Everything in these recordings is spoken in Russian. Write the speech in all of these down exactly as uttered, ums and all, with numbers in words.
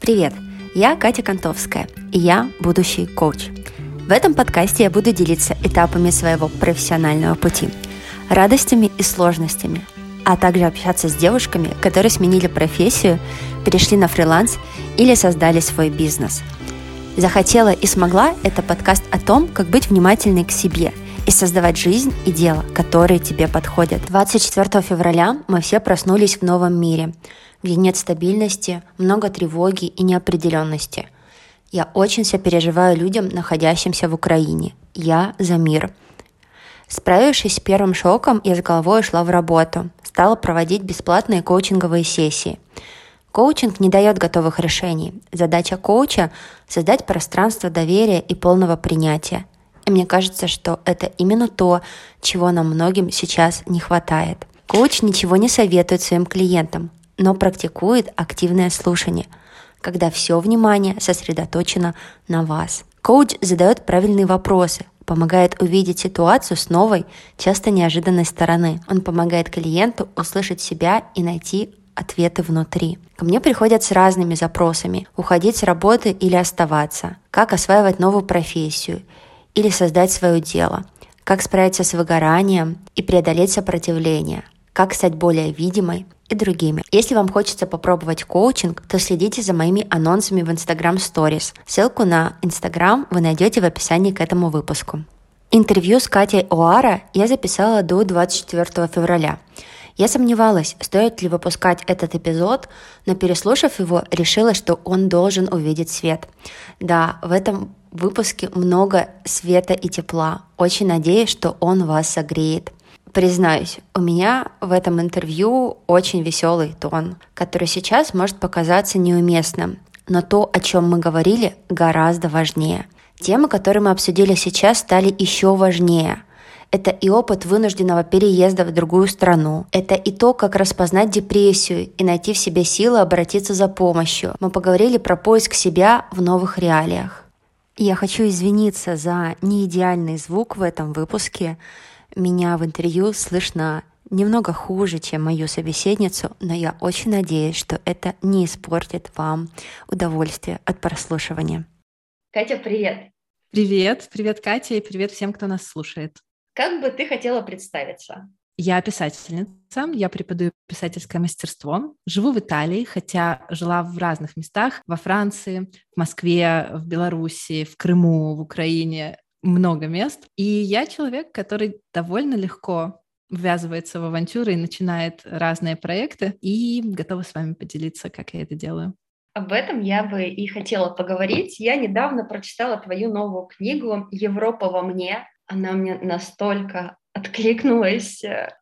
Привет, я Катя Контовская, и я будущий коуч. В этом подкасте я буду делиться этапами своего профессионального пути, радостями и сложностями, а также общаться с девушками, которые сменили профессию, перешли на фриланс или создали свой бизнес. «Захотела и смогла» — это подкаст о том, как быть внимательной к себе и создавать жизнь и дело, которые тебе подходят. двадцать четвёртого февраля мы все проснулись в новом мире, где нет стабильности, много тревоги и неопределенности. Я очень сопереживаю людям, находящимся в Украине. Я за мир. Справившись с первым шоком, я с головой ушла в работу, стала проводить бесплатные коучинговые сессии. Коучинг не дает готовых решений. Задача коуча – создать пространство доверия и полного принятия. И мне кажется, что это именно то, чего нам многим сейчас не хватает. Коуч ничего не советует своим клиентам, но практикует активное слушание, когда все внимание сосредоточено на вас. Коуч задает правильные вопросы, помогает увидеть ситуацию с новой, часто неожиданной стороны. Он помогает клиенту услышать себя и найти ответы внутри. Ко мне приходят с разными запросами: уходить с работы или оставаться, как осваивать новую профессию или создать свое дело, как справиться с выгоранием и преодолеть сопротивление, как стать более видимой и другими. Если вам хочется попробовать коучинг, то следите за моими анонсами в Instagram Stories. Ссылку на Instagram вы найдете в описании к этому выпуску. Интервью с Катей Оара я записала до двадцать четвёртого февраля. Я сомневалась, стоит ли выпускать этот эпизод, но переслушав его, решила, что он должен увидеть свет. Да, в этом выпуске много света и тепла. Очень надеюсь, что он вас согреет. Признаюсь, у меня в этом интервью очень веселый тон, который сейчас может показаться неуместным, но то, о чем мы говорили, гораздо важнее. Темы, которые мы обсудили сейчас, стали еще важнее. Это и опыт вынужденного переезда в другую страну. Это и то, как распознать депрессию и найти в себе силы обратиться за помощью. Мы поговорили про поиск себя в новых реалиях. Я хочу извиниться за неидеальный звук в этом выпуске. Меня в интервью слышно немного хуже, чем мою собеседницу, но я очень надеюсь, что это не испортит вам удовольствие от прослушивания. Катя, привет! Привет! Привет, Катя, и привет всем, кто нас слушает. Как бы ты хотела представиться? Я писательница, я преподаю писательское мастерство, живу в Италии, хотя жила в разных местах, во Франции, в Москве, в Беларуси, в Крыму, в Украине, много мест. И я человек, который довольно легко ввязывается в авантюры и начинает разные проекты, и готова с вами поделиться, как я это делаю. Об этом я бы и хотела поговорить. Я недавно прочитала твою новую книгу «Европа во мне». Она мне настолько откликнулась,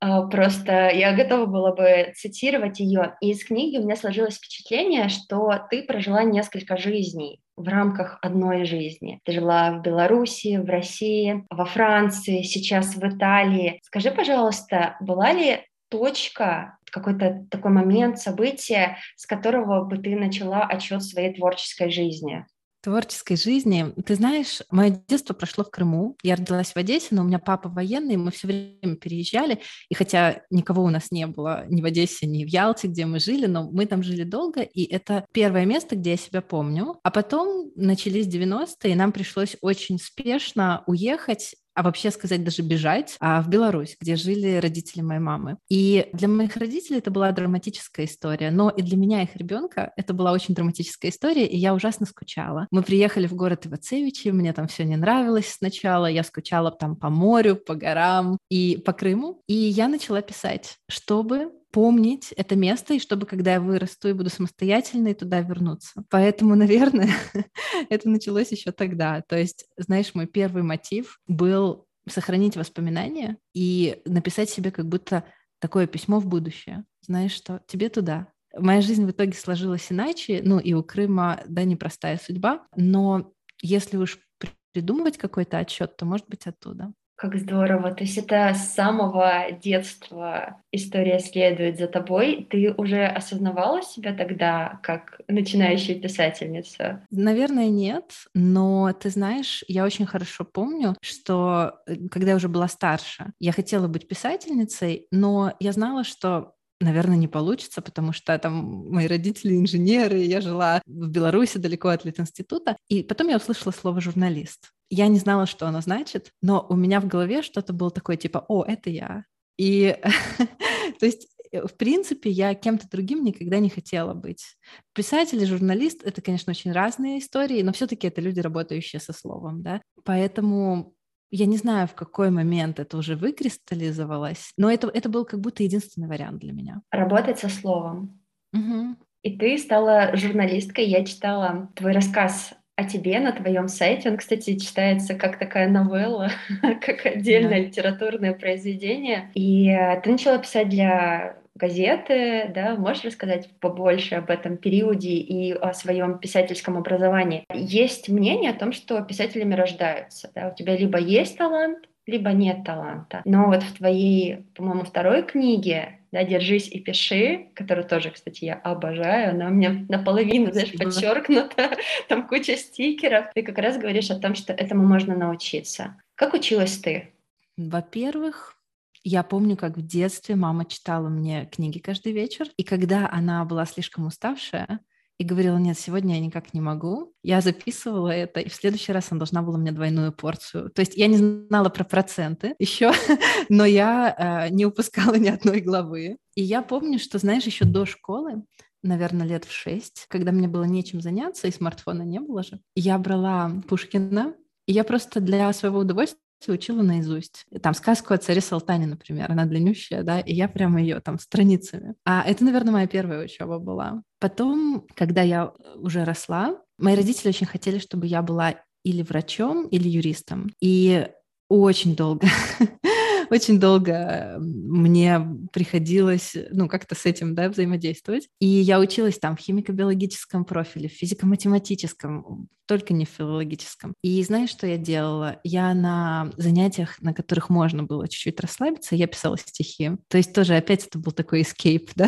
просто я готова была бы цитировать ее. И из книги у меня сложилось впечатление, что ты прожила несколько жизней в рамках одной жизни. Ты жила в Беларуси, в России, во Франции, сейчас в Италии. Скажи, пожалуйста, была ли точка, какой-то такой момент, событие, с которого бы ты начала отсчет своей творческой жизни? Творческой жизни. Ты знаешь, мое детство прошло в Крыму. Я родилась в Одессе, но у меня папа военный, мы все время переезжали. И хотя никого у нас не было ни в Одессе, ни в Ялте, где мы жили, но мы там жили долго, и это первое место, где я себя помню. А потом начались девяностые, и нам пришлось очень спешно уехать, а вообще сказать даже бежать, а в Беларусь, где жили родители моей мамы. И для моих родителей это была драматическая история, но и для меня, их ребенка, это была очень драматическая история, и я ужасно скучала. Мы приехали в город Ивацевичи, мне там все не нравилось сначала, я скучала там по морю, по горам и по Крыму, и я начала писать, чтобы помнить это место, и чтобы, когда я вырасту и буду самостоятельной, туда вернуться. Поэтому, наверное, это началось еще тогда. То есть, знаешь, мой первый мотив был сохранить воспоминания и написать себе как будто такое письмо в будущее. Знаешь что? Тебе туда. Моя жизнь в итоге сложилась иначе, ну и у Крыма, да, непростая судьба, но если уж придумывать какой-то отчет, то, может быть, оттуда. Как здорово. То есть это с самого детства история следует за тобой. Ты уже осознавала себя тогда как начинающая писательница? Наверное, нет, но ты знаешь, я очень хорошо помню, что когда я уже была старше, я хотела быть писательницей, но я знала, что наверное, не получится, потому что там мои родители инженеры, я жила в Беларуси далеко от Литинститута. И потом я услышала слово «журналист». Я не знала, что оно значит, но у меня в голове что-то было такое типа «О, это я». И то есть, в принципе, я кем-то другим никогда не хотела быть. Писатель и журналист — это, конечно, очень разные истории, но все-таки это люди, работающие со словом, да. Поэтому я не знаю, в какой момент это уже выкристаллизовалось, но это, это был как будто единственный вариант для меня. Работать со словом. Угу. И ты стала журналисткой. Я читала твой рассказ о тебе на твоем сайте. Он, кстати, читается как такая новелла, как отдельное Да. литературное произведение. И ты начала писать для газеты, да? Можешь рассказать побольше об этом периоде и о своем писательском образовании? Есть мнение о том, что писателями рождаются, да? У тебя либо есть талант, либо нет таланта. Но вот в твоей, по-моему, второй книге, да, «Держись и пиши», которую тоже, кстати, я обожаю, она у меня наполовину, знаешь, подчеркнута, там куча стикеров. Ты как раз говоришь о том, что этому можно научиться. Как училась ты? Во-первых, я помню, как в детстве мама читала мне книги каждый вечер, и когда она была слишком уставшая и говорила: нет, сегодня я никак не могу, я записывала это, и в следующий раз она должна была мне двойную порцию. То есть я не знала про проценты еще, но я э, не упускала ни одной главы. И я помню, что, знаешь, еще до школы, наверное, лет в шесть, когда мне было нечем заняться, и смартфона не было же, я брала Пушкина, и я просто для своего удовольствия учила наизусть. Там сказку о царе Салтане, например, она длиннющая, да, и я прямо ее там страницами. А это, наверное, моя первая учеба была. Потом, когда я уже росла, мои родители очень хотели, чтобы я была или врачом, или юристом. И очень долго, очень долго мне приходилось, ну, как-то с этим, да, взаимодействовать. И я училась там в химико-биологическом профиле, в физико-математическом, только не в филологическом. И знаешь, что я делала? Я на занятиях, на которых можно было чуть-чуть расслабиться, я писала стихи. То есть тоже опять это был такой эскейп, да,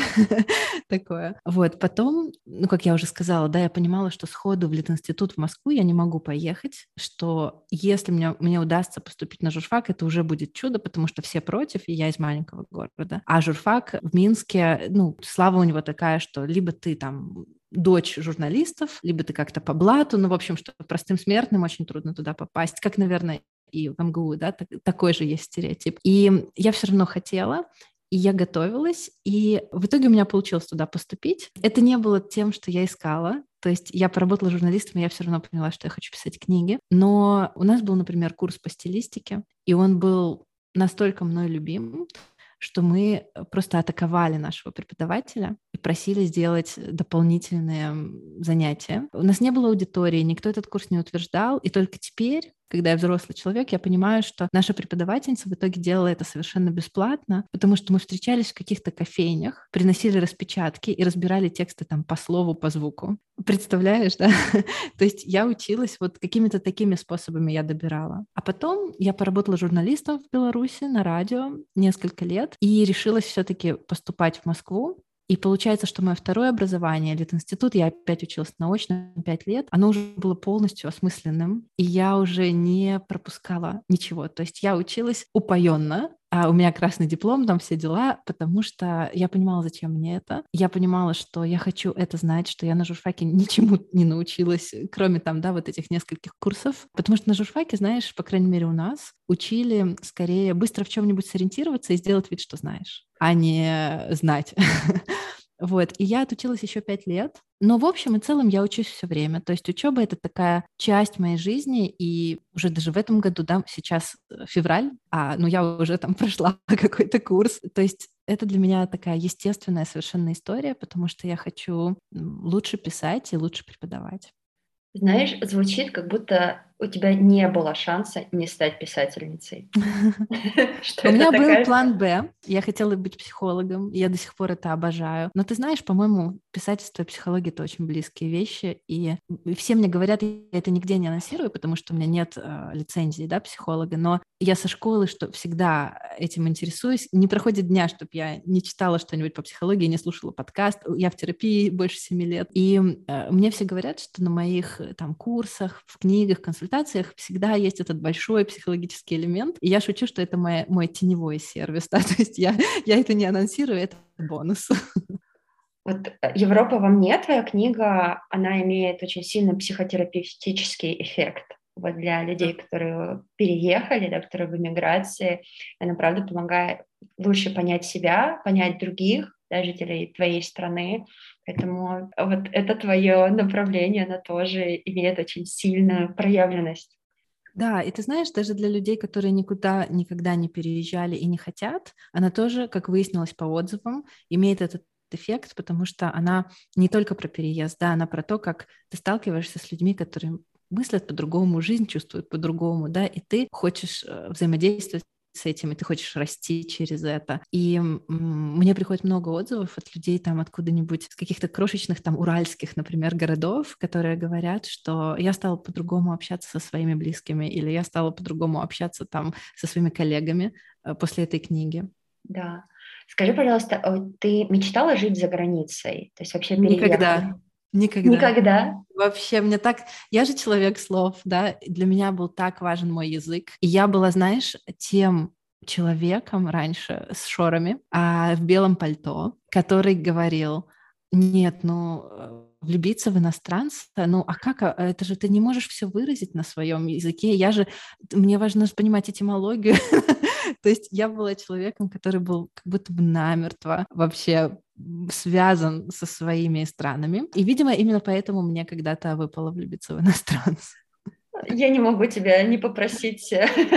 такое. Вот, потом, ну, как я уже сказала, да, я понимала, что сходу в Литинститут в Москву я не могу поехать, что если мне, мне удастся поступить на журфак, это уже будет чудо, потому что все против, и я из маленького города. А журфак в Минске, ну, слава у него такая, что либо ты там дочь журналистов, либо ты как-то по блату, ну, в общем, что простым смертным очень трудно туда попасть, как, наверное, и в эм гэ у, да, так, такой же есть стереотип. И я все равно хотела, и я готовилась, и в итоге у меня получилось туда поступить. Это не было тем, что я искала, то есть я поработала журналистом, и я все равно поняла, что я хочу писать книги. Но у нас был, например, курс по стилистике, и он был настолько мной любим, что мы просто атаковали нашего преподавателя и просили сделать дополнительные занятия. У нас не было аудитории, никто этот курс не утверждал, и только теперь, когда я взрослый человек, я понимаю, что наша преподавательница в итоге делала это совершенно бесплатно, потому что мы встречались в каких-то кофейнях, приносили распечатки и разбирали тексты там по слову, по звуку. Представляешь, да? То есть я училась вот какими-то такими способами я добирала. А потом я поработала журналистом в Беларуси на радио несколько лет и решилась все-таки поступать в Москву. И получается, что мое второе образование, Литинститут, я опять училась наочно пять лет, оно уже было полностью осмысленным, и я уже не пропускала ничего. То есть я училась упоенно, а у меня красный диплом, там все дела, потому что я понимала, зачем мне это. Я понимала, что я хочу это знать, что я на журфаке ничему не научилась, кроме там, да, вот этих нескольких курсов. Потому что на журфаке, знаешь, по крайней мере у нас, учили скорее быстро в чем-нибудь сориентироваться и сделать вид, что знаешь, а не знать. Вот, и я отучилась еще пять лет, но в общем и целом я учусь все время, то есть учеба — это такая часть моей жизни, и уже даже в этом году, да, сейчас февраль, а, ну я уже там прошла какой-то курс, то есть это для меня такая естественная совершенно история, потому что я хочу лучше писать и лучше преподавать. Знаешь, звучит, как будто у тебя не было шанса не стать писательницей. У меня был план «Б». Я хотела быть психологом, я до сих пор это обожаю. Но ты знаешь, по-моему, писательство и психология — это очень близкие вещи, и все мне говорят, я это нигде не анонсирую, потому что у меня нет лицензии, да, психолога, но я со школы что всегда этим интересуюсь. Не проходит дня, чтобы я не читала что-нибудь по психологии, не слушала подкаст. Я в терапии больше семи лет. И э, мне все говорят, что на моих там курсах, в книгах, консультациях всегда есть этот большой психологический элемент. И я шучу, что это мой, мой теневой сервис. Да? То есть я, я это не анонсирую, это бонус. Вот «Европа во мне», твоя книга, она имеет очень сильный психотерапевтический эффект. Вот для людей, которые переехали, да, которые в эмиграции, она, правда, помогает лучше понять себя, понять других, да, жителей твоей страны. Поэтому вот это твое направление, оно тоже имеет очень сильную проявленность. Да, и ты знаешь, даже для людей, которые никуда никогда не переезжали и не хотят, она тоже, как выяснилось по отзывам, имеет этот эффект, потому что она не только про переезд, да, она про то, как ты сталкиваешься с людьми, которые мыслят по-другому, жизнь чувствуют по-другому, да, и ты хочешь взаимодействовать с этим, и ты хочешь расти через это. И м- мне приходит много отзывов от людей там откуда-нибудь, с каких-то крошечных там уральских, например, городов, которые говорят, что я стала по-другому общаться со своими близкими, или я стала по-другому общаться там со своими коллегами э, после этой книги. Да. Скажи, пожалуйста, ты мечтала жить за границей? То есть вообще Никогда. переехать? Никогда. Никогда? Вообще, мне так... Я же человек слов, да, и для меня был так важен мой язык. И я была, знаешь, тем человеком раньше с шорами а, в белом пальто, который говорил, нет, ну, влюбиться в иностранца, ну, а как, это же ты не можешь все выразить на своем языке, я же, мне важно понимать этимологию. То есть я была человеком, который был как будто бы намертво вообще связан со своими странами. И, видимо, именно поэтому мне когда-то выпало влюбиться в иностранца. Я не могу тебя не попросить.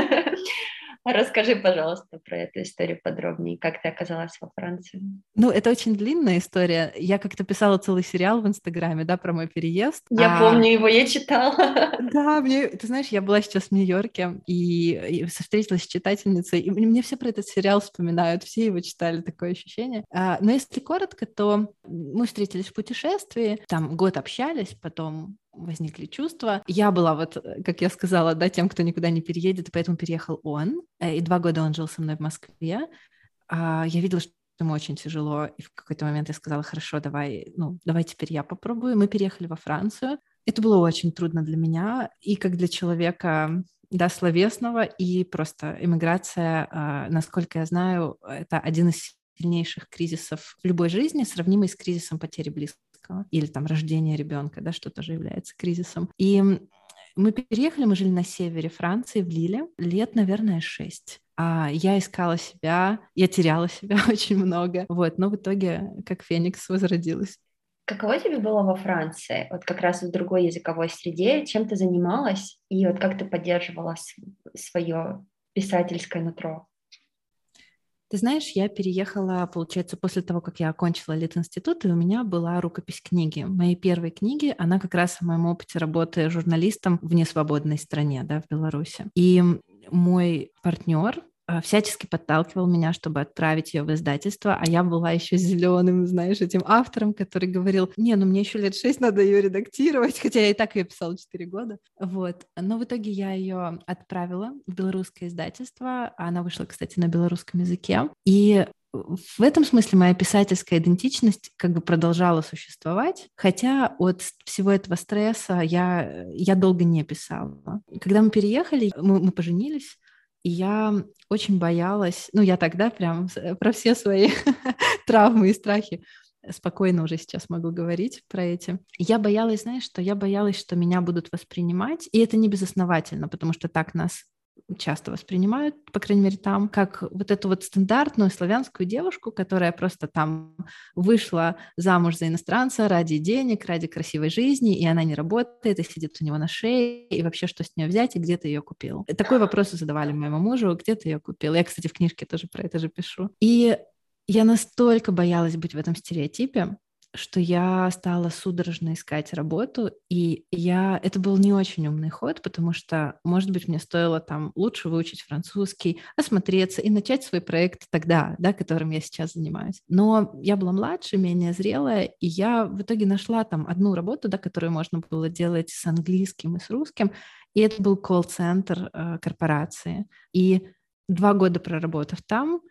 Расскажи, пожалуйста, про эту историю подробнее. Как ты оказалась во Франции? Ну, это очень длинная история. Я как-то писала целый сериал в Инстаграме, да, про мой переезд. Я а... помню его, я читала. Да, мне, ты знаешь, я была сейчас в Нью-Йорке и, и встретилась с читательницей, и мне все про этот сериал вспоминают, все его читали, такое ощущение. А, но если коротко, то мы встретились в путешествии, там год общались, потом возникли чувства. Я была вот, как я сказала, да, тем, кто никуда не переедет, и поэтому переехал он, и два года он жил со мной в Москве. А, я видела, что ему очень тяжело, и в какой-то момент я сказала, хорошо, давай, ну, давай теперь я попробую. Мы переехали во Францию. Это было очень трудно для меня, и как для человека, да, словесного, и просто эмиграция, а, насколько я знаю, это один из сильнейших кризисов в любой жизни, сравнимый с кризисом потери близкого или там рождения ребенка, да, что тоже является кризисом. И мы переехали, мы жили на севере Франции, в Лиле, лет, наверное, шесть. А я искала себя, я теряла себя очень много, вот, но в итоге как феникс возродилась. Каково тебе было во Франции, вот как раз в другой языковой среде, чем ты занималась и вот как ты поддерживала свое писательское нутро? Ты знаешь, я переехала, получается, после того, как я окончила Литинститут, и у меня была рукопись книги. Моей первой книги, она как раз о моем опыте работы журналистом в несвободной стране, да, в Беларуси. И мой партнер всячески подталкивал меня, чтобы отправить ее в издательство, а я была еще зеленым, знаешь, этим автором, который говорил, не, ну мне еще лет шесть надо ее редактировать, хотя я и так ее писала четыре года. Вот. Но в итоге я ее отправила в белорусское издательство, она вышла, кстати, на белорусском языке, и в этом смысле моя писательская идентичность как бы продолжала существовать, хотя от всего этого стресса я, я долго не писала. Когда мы переехали, мы, мы поженились, и я очень боялась, ну, я тогда прям про все свои травмы и страхи спокойно уже сейчас могу говорить про эти. Я боялась, знаешь, что я боялась, что меня будут воспринимать, и это не безосновательно, потому что так нас часто воспринимают, по крайней мере, там, как вот эту вот стандартную славянскую девушку, которая просто там вышла замуж за иностранца ради денег, ради красивой жизни, и она не работает, и сидит у него на шее, и вообще что с нее взять, и где ты ее купил? Такой вопрос задавали моему мужу, где ты ее купил? Я, кстати, в книжке тоже про это же пишу. И я настолько боялась быть в этом стереотипе, что я стала судорожно искать работу, и я... это был не очень умный ход, потому что, может быть, мне стоило там лучше выучить французский, осмотреться и начать свой проект тогда, да, которым я сейчас занимаюсь. Но я была младше, менее зрелая, и я в итоге нашла там одну работу, да, которую можно было делать с английским и с русским, и это был колл-центр э, корпорации. И два года проработав там,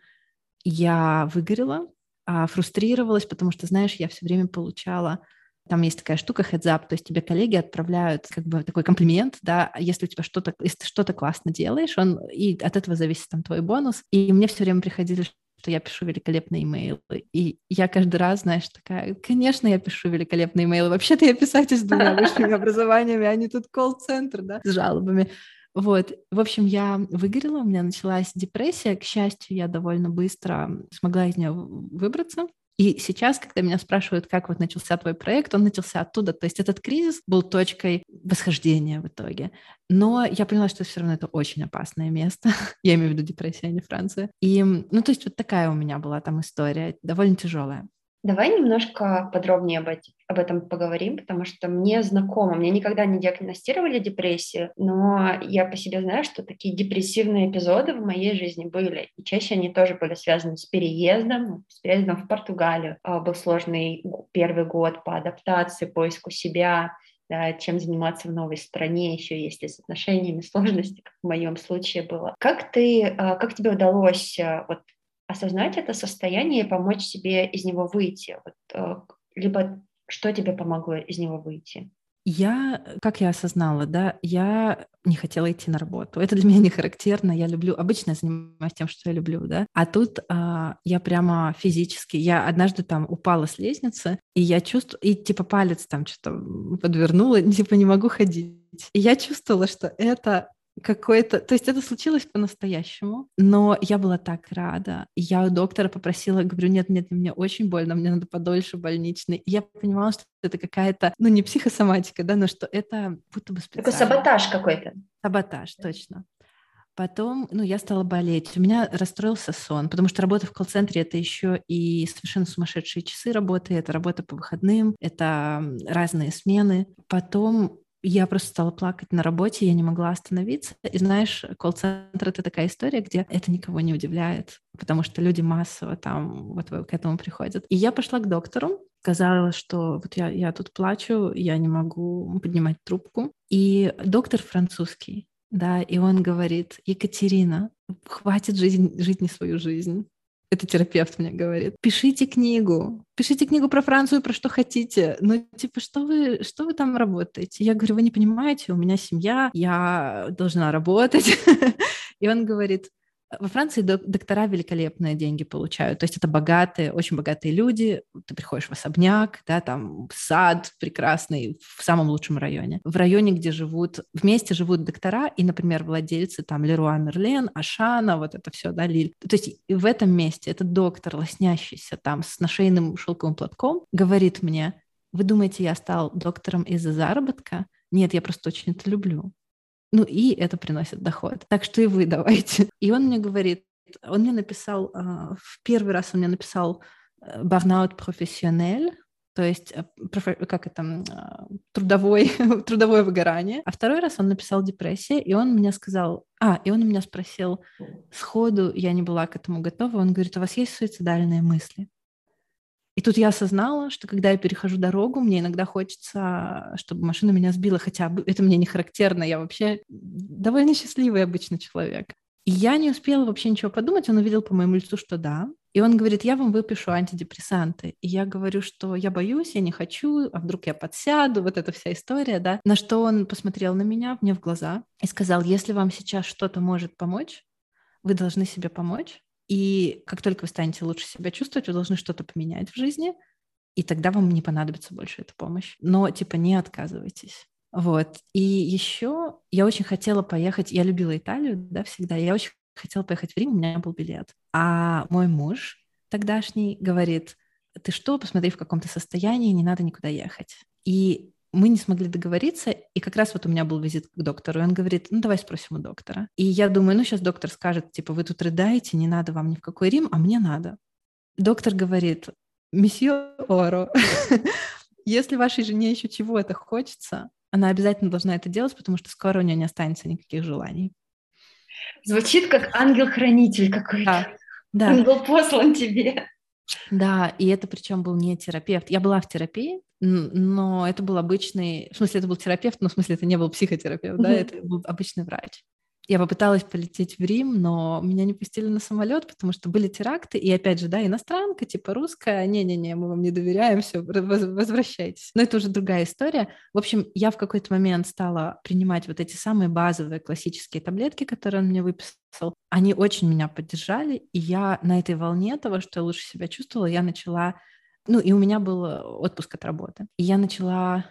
я выгорела, а, фрустрировалась, потому что, знаешь, я все время получала, там есть такая штука heads up, то есть тебе коллеги отправляют как бы такой комплимент, да, если у тебя что-то, если ты что-то классно делаешь, он, и от этого зависит там твой бонус, и мне все время приходили, что я пишу великолепные имейлы, и я каждый раз, знаешь, такая, конечно, я пишу великолепные имейлы, вообще-то я писатель с двумя высшими образованиями, а не тут колл-центр, да, с жалобами. Вот, в общем, я выгорела, у меня началась депрессия. К счастью, я довольно быстро смогла из нее выбраться. И сейчас, когда меня спрашивают, как вот начался твой проект, он начался оттуда. То есть этот кризис был точкой восхождения в итоге. Но я поняла, что все равно это очень опасное место. Я имею в виду депрессия, а не Франция. И, ну, то есть вот такая у меня была там история, довольно тяжелая. Давай немножко подробнее об, эти, об этом поговорим, потому что мне знакомо, мне никогда не диагностировали депрессию, но я по себе знаю, что такие депрессивные эпизоды в моей жизни были, и чаще они тоже были связаны с переездом, с переездом в Португалию. Был сложный первый год по адаптации, поиску себя, да, чем заниматься в новой стране, еще если с отношениями сложности, как в моем случае было. Как ты, как тебе удалось вот осознать это состояние и помочь себе из него выйти? Вот, либо что тебе помогло из него выйти? Я, как я осознала, да, я не хотела идти на работу. Это для меня не характерно. Я люблю, обычно я занимаюсь тем, что я люблю, да. А тут а, я прямо физически, я однажды там упала с лестницы, и я чувствую, и типа палец там что-то подвернула, типа не могу ходить. И я чувствовала, что это какой-то... То есть это случилось по-настоящему, но я была так рада. И я у доктора попросила, говорю, нет-нет, мне очень больно, мне надо подольше больничный. И я понимала, что это какая-то, ну, не психосоматика, да, но что это будто бы специально. Такой саботаж какой-то. Саботаж, точно. Потом, ну, я стала болеть. У меня расстроился сон, потому что работа в колл-центре — это еще и совершенно сумасшедшие часы работы, это работа по выходным, это разные смены. Потом я просто стала плакать на работе, я не могла остановиться. И знаешь, колл-центр — это такая история, где это никого не удивляет, потому что люди массово там вот к этому приходят. И я пошла к доктору, сказала, что вот я, я тут плачу, я не могу поднимать трубку. И доктор французский, да, и он говорит: Екатерина, хватит жизнь, жить не свою жизнь. Это терапевт мне говорит. Пишите книгу. Пишите книгу про Францию, про что хотите. Ну, типа, что вы, что вы там работаете? Я говорю, вы не понимаете, у меня семья, я должна работать. И он говорит, во Франции доктора великолепные деньги получают. То есть это богатые, очень богатые люди. Ты приходишь в особняк, да, там сад прекрасный в самом лучшем районе. В районе, где живут, вместе живут доктора и, например, владельцы там Леруа Мерлен, Ашана, вот это все, да, Лиль. То есть в этом месте этот доктор, лоснящийся там с нашейным шелковым платком, говорит мне: вы думаете, я стал доктором из-за заработка? Нет, я просто очень это люблю. Ну и это приносит доход. Так что и вы давайте. И он мне говорит, он мне написал, в первый раз он мне написал burnout профессионель, то есть как это, трудовой, трудовое выгорание. А второй раз он написал депрессия, и он мне сказал, а, и он меня спросил, сходу я не была к этому готова, он говорит, у вас есть суицидальные мысли? И тут я осознала, что когда я перехожу дорогу, мне иногда хочется, чтобы машина меня сбила, хотя это мне не характерно, я вообще довольно счастливый обычный человек. И я не успела вообще ничего подумать, он увидел по моему лицу, что да. И он говорит, я вам выпишу антидепрессанты. И я говорю, что я боюсь, я не хочу, а вдруг я подсяду, вот эта вся история, да. На что он посмотрел на меня, мне в глаза, и сказал, если вам сейчас что-то может помочь, вы должны себе помочь. И как только вы станете лучше себя чувствовать, вы должны что-то поменять в жизни, и тогда вам не понадобится больше эта помощь. Но, типа, не отказывайтесь. Вот. И еще я очень хотела поехать, я любила Италию, да, всегда, я очень хотела поехать в Рим, у меня был билет. А мой муж тогдашний говорит, ты что, посмотри, в каком ты состоянии, не надо никуда ехать. И мы не смогли договориться, и как раз вот у меня был визит к доктору, и он говорит, ну, давай спросим у доктора. И я думаю, ну, сейчас доктор скажет, типа, вы тут рыдаете, не надо вам ни в какой Рим, а мне надо. Доктор говорит, месье Оро, если вашей жене еще чего-то хочется, она обязательно должна это делать, потому что скоро у нее не останется никаких желаний. Звучит как ангел-хранитель какой-то. Да, Он да, был послан тебе. да, и это причем был не терапевт. Я была в терапии, н- но это был обычный, в смысле, это был терапевт, но в смысле, это не был психотерапевт, да, Мгм. это был обычный врач. Я попыталась полететь в Рим, но меня не пустили на самолет, потому что были теракты, и опять же, да, иностранка, типа русская, не-не-не, мы вам не доверяем, все, возвращайтесь. Но это уже другая история. В общем, я в какой-то момент стала принимать вот эти самые базовые классические таблетки, которые он мне выписал. Они очень меня поддержали, и я на этой волне того, что я лучше себя чувствовала, я начала... Ну, и у меня был отпуск от работы. И я начала...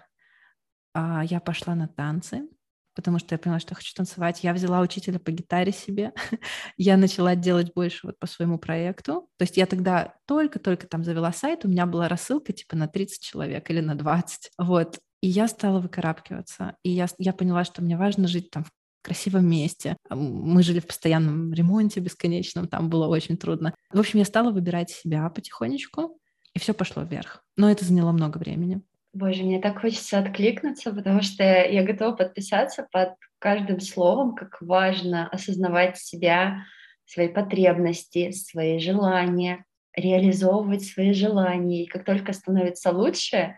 а, Я пошла на танцы, потому что я поняла, что я хочу танцевать. Я взяла учителя по гитаре себе. Я начала делать больше вот по своему проекту. То есть я тогда только-только там завела сайт, у меня была рассылка типа на тридцать человек или на двадцать. Вот. И я стала выкарабкиваться. И я, я поняла, что мне важно жить там в красивом месте. Мы жили в постоянном ремонте бесконечном, там было очень трудно. В общем, я стала выбирать себя потихонечку, и все пошло вверх. Но это заняло много времени. Боже, мне так хочется откликнуться, потому что я готова подписаться под каждым словом, как важно осознавать себя, свои потребности, свои желания, реализовывать свои желания. И как только становится лучше,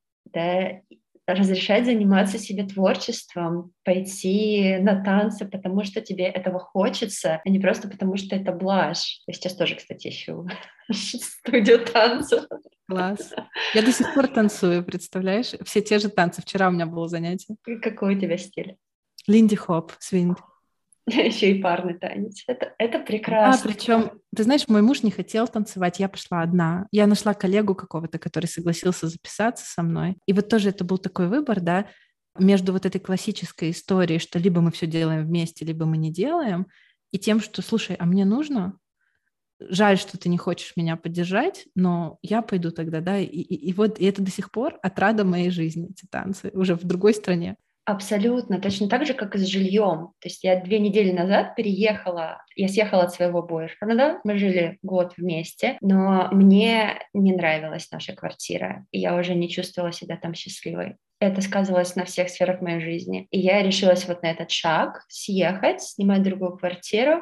да, разрешать заниматься себе творчеством, пойти на танцы, потому что тебе этого хочется, а не просто потому что это блажь. Я сейчас тоже, кстати, ищу студию танцев. Класс. Я до сих пор танцую, представляешь? Все те же танцы. Вчера у меня было занятие. И какой у тебя стиль? Линди-хоп, свинг. Еще и парный танец. Это, это А, прекрасно. причем, ты знаешь, мой муж не хотел танцевать, я пошла одна. Я нашла коллегу какого-то, который согласился записаться со мной. И вот тоже это был такой выбор, да, между вот этой классической историей, что либо мы все делаем вместе, либо мы не делаем, и тем, что, слушай, а мне нужно, жаль, что ты не хочешь меня поддержать, но я пойду тогда, да, и, и, и вот и это до сих пор отрада моей жизни, эти танцы, уже в другой стране. Абсолютно, точно так же, как и с жильем. То есть я две недели назад переехала, я съехала от своего бойфренда, мы жили год вместе, но мне не нравилась наша квартира, и я уже не чувствовала себя там счастливой. Это сказывалось на всех сферах моей жизни. И я решилась вот на этот шаг, съехать, снимать другую квартиру,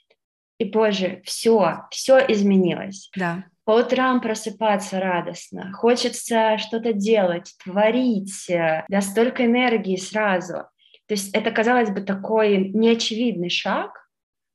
и, боже, все, все изменилось. Да. По утрам просыпаться радостно, хочется что-то делать, творить, да, столько энергии сразу. То есть это, казалось бы, такой неочевидный шаг,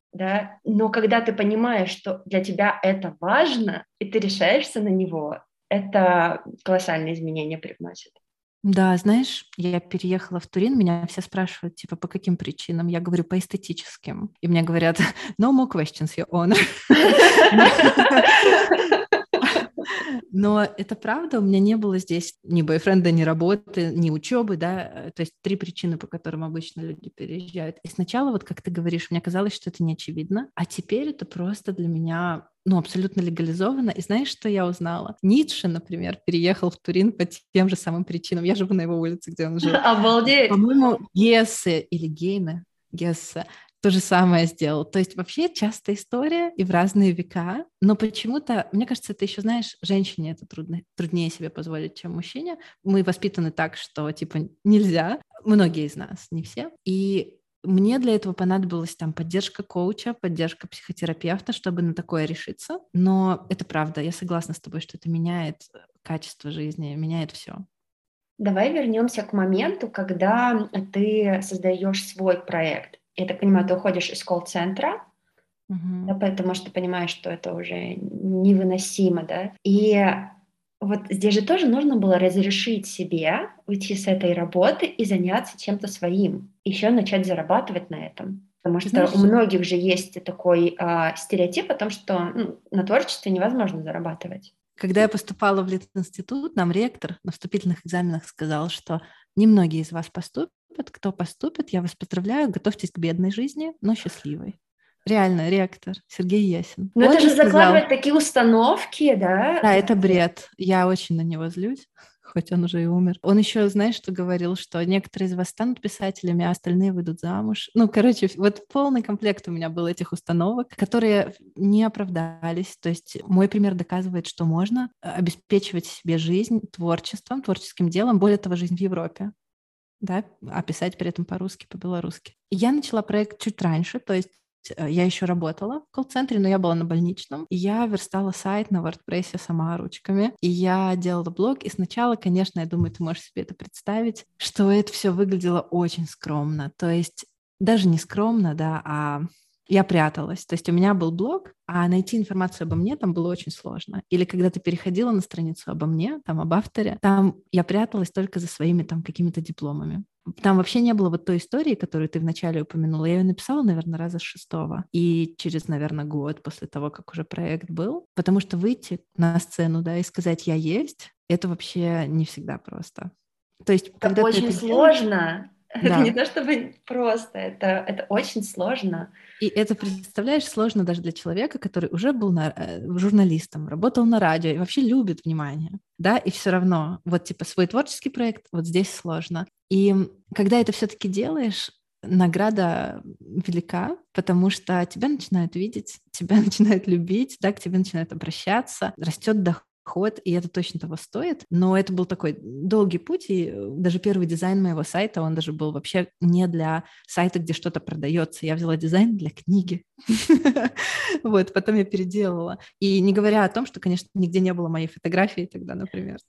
да, но когда ты понимаешь, что для тебя это важно, и ты решаешься на него, это колоссальные изменения привносит. Да, знаешь, я переехала в Турин, меня все спрашивают, типа, по каким причинам? Я говорю, по эстетическим. И мне говорят, no more questions, your honor. Но это правда, у меня не было здесь ни бойфренда, ни работы, ни учебы, да, то есть три причины, по которым обычно люди переезжают. И сначала, вот как ты говоришь, мне казалось, что это не очевидно, а теперь это просто для меня, ну, абсолютно легализовано. И знаешь, что я узнала? Ницше, например, переехал в Турин по тем же самым причинам. Я живу на его улице, где он жил. Обалдеть! По-моему, Гессе или Гейне, Гессе, то же самое сделал. То есть вообще частая история и в разные века, но почему-то, мне кажется, это еще, знаешь, женщине это трудно, труднее себе позволить, чем мужчине. Мы воспитаны так, что, типа, нельзя. Многие из нас, не все. И мне для этого понадобилась там поддержка коуча, поддержка психотерапевта, чтобы на такое решиться. Но это правда, я согласна с тобой, что это меняет качество жизни, меняет все. Давай вернемся к моменту, когда ты создаешь свой проект. Я так понимаю, ты уходишь из колл-центра, Угу. да, потому что понимаешь, что это уже невыносимо, да. И вот здесь же тоже нужно было разрешить себе уйти с этой работы и заняться чем-то своим, еще начать зарабатывать на этом. Потому что Знаешь, у многих же есть такой а, стереотип о том, что ну, на творчестве невозможно зарабатывать. когда я поступала в Литинститут, нам ректор на вступительных экзаменах сказал, что немногие из вас поступят. Кто поступит, я вас поздравляю, готовьтесь к бедной жизни, но счастливой. Реально, ректор Сергей Ясин. Но Он это же сказал, закладывает такие установки, да? да, это бред. Я очень на него злюсь. хоть он уже и умер. Он еще, знаешь, что говорил, что некоторые из вас станут писателями, а остальные выйдут замуж. Ну, короче, вот полный комплект у меня был этих установок, которые не оправдались. То есть мой пример доказывает, что можно обеспечивать себе жизнь творчеством, творческим делом, более того, жизнь в Европе. Да, а писать при этом по-русски, по-белорусски. Я начала проект чуть раньше, то есть я еще работала в колл-центре, но я была на больничном, и я верстала сайт на WordPress сама ручками, и я делала блог, и сначала, конечно, я думаю, ты можешь себе это представить, что это все выглядело очень скромно, то есть даже не скромно, да, а я пряталась. То есть у меня был блог, а найти информацию обо мне там было очень сложно. Или когда ты переходила на страницу обо мне, там об авторе, там я пряталась только за своими там какими-то дипломами. Там вообще не было вот той истории, которую ты вначале упомянула. Я ее написала, наверное, раза с шестого. И через, наверное, год после того, как уже проект был. Потому что выйти на сцену, да, и сказать «я есть», это вообще не всегда просто. То есть, это когда очень ты это сложно. делаешь, Это да. не то чтобы просто, это, это очень сложно. И это, представляешь, сложно даже для человека, который уже был на, э, журналистом, работал на радио и вообще любит внимание, да, и все равно вот типа свой творческий проект вот здесь сложно. И когда это все-таки делаешь, награда велика, потому что тебя начинают видеть, тебя начинают любить, да, к тебе начинают обращаться, растет доход. Ход, и это точно того стоит. Но это был такой долгий путь, и даже первый дизайн моего сайта, он даже был вообще не для сайта, где что-то продается. Я взяла дизайн для книги. Вот, потом я переделала. И не говоря о том, что, конечно, нигде не было моей фотографии тогда, например.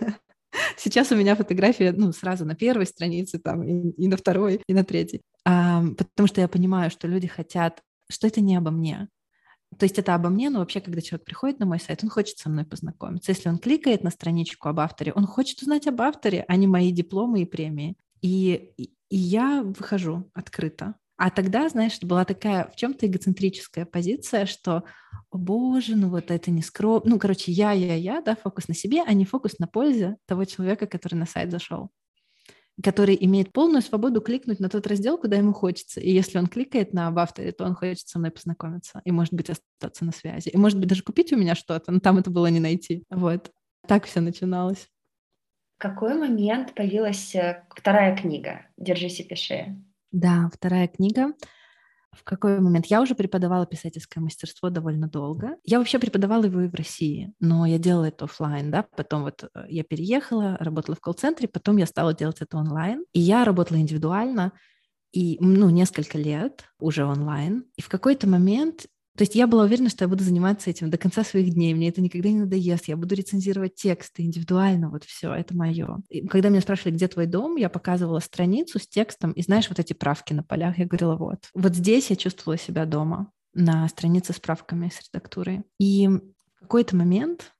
Сейчас у меня фотография, ну, сразу на первой странице, там, и, и на второй, и на третьей. А, потому что я понимаю, что люди хотят, что это не обо мне. То есть это обо мне, но вообще, когда человек приходит на мой сайт, он хочет со мной познакомиться. Если он кликает на страничку об авторе, он хочет узнать об авторе, а не мои дипломы и премии. И, и, и я выхожу открыто. А тогда, знаешь, была такая в чем-то эгоцентрическая позиция, что, о боже, ну вот это не скромно. Ну, короче, я, я, я, да, фокус на себе, а не фокус на пользе того человека, который на сайт зашел, который имеет полную свободу кликнуть на тот раздел, куда ему хочется. И если он кликает на об авторе, то он хочет со мной познакомиться и, может быть, остаться на связи. И, может быть, даже купить у меня что-то, но там это было не найти. Вот. Так все начиналось. В какой момент появилась вторая книга «Держись и пиши»? Да, вторая книга. В какой момент? Я уже преподавала писательское мастерство довольно долго. Я вообще преподавала его и в России, но я делала это офлайн, да. Потом вот я переехала, работала в колл-центре, потом я стала делать это онлайн. И я работала индивидуально, и, ну, несколько лет уже онлайн. И в какой-то момент... То есть я была уверена, что я буду заниматься этим до конца своих дней, мне это никогда не надоест, я буду рецензировать тексты индивидуально, вот все, это мое. И когда меня спрашивали, где твой дом, я показывала страницу с текстом, и знаешь, вот эти правки на полях, я говорила, вот. Вот здесь я чувствовала себя дома, на странице с правками, с редактурой. И в какой-то момент,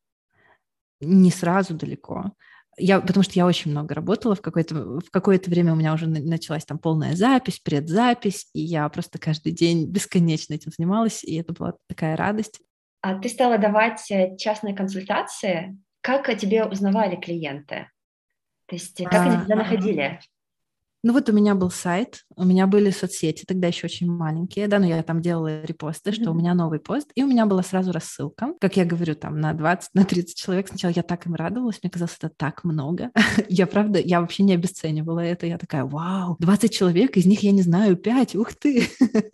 не сразу далеко, Я, потому что я очень много работала, в какое-то, в какое-то время у меня уже началась там полная запись, предзапись, и я просто каждый день бесконечно этим занималась, и это была такая радость. А ты стала давать частные консультации? Как о тебе узнавали клиенты? То есть как они тебя находили? Ну вот у меня был сайт, у меня были соцсети, тогда еще очень маленькие, да, но я там делала репосты, mm-hmm. что у меня новый пост, и у меня была сразу рассылка, как я говорю, там на двадцать, на тридцать человек. Сначала я так им радовалась, мне казалось, это так много. Я, правда, я вообще не обесценивала это, я такая, вау, двадцать человек, из них я не знаю, пять, ух ты.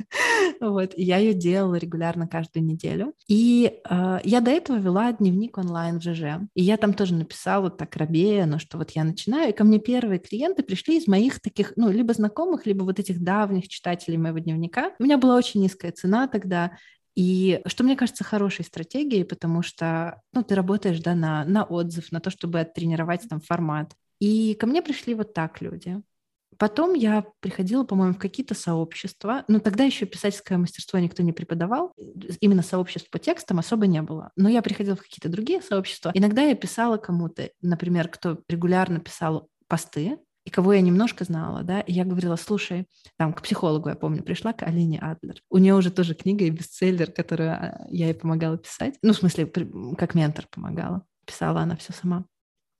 Вот, и я ее делала регулярно каждую неделю. И э, я до этого вела дневник онлайн в ЖЖ, и я там тоже написала вот так рабея, но что вот я начинаю, и ко мне первые клиенты пришли из моих таких ну, либо знакомых, либо вот этих давних читателей моего дневника. У меня была очень низкая цена тогда, и что мне кажется хорошей стратегией, потому что ну, ты работаешь да, на, на отзыв, на то, чтобы оттренировать там формат. И ко мне пришли вот так люди. Потом я приходила, по-моему, в какие-то сообщества, но тогда еще писательское мастерство никто не преподавал, именно сообществ по текстам особо не было, но я приходила в какие-то другие сообщества. Иногда я писала кому-то, например, кто регулярно писал посты, и кого я немножко знала, да, и я говорила, слушай, там, к психологу, я помню, пришла к Алине Адлер. У нее уже тоже книга и бестселлер, которую я ей помогала писать. Ну, в смысле, как ментор помогала. Писала она все сама.